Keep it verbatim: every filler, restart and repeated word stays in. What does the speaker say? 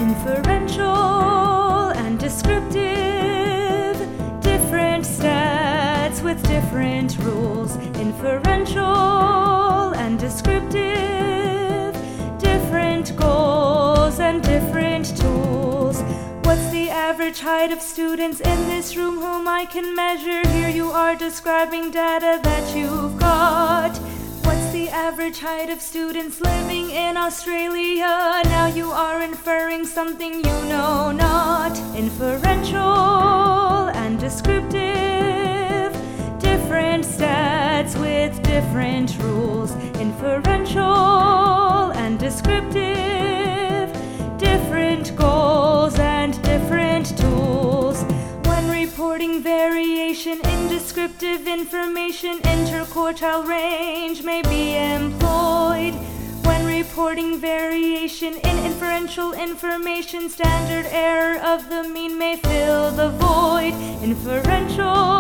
Inferential and descriptive, different stats with different rules. Inferential and descriptive, different goals and different tools. What's the average height of students in this room whom I can measure? Here you are describing data that you've got. What's the average height of students living in Australia? Now you are inferring something you know not. Inferential and descriptive, different stats with different rules. Inferential and descriptive, different goals and different tools. When reporting variation in descriptive information, interquartile range may be employed. When reporting variation in inferential information, standard error of the mean may fill the void. Inferential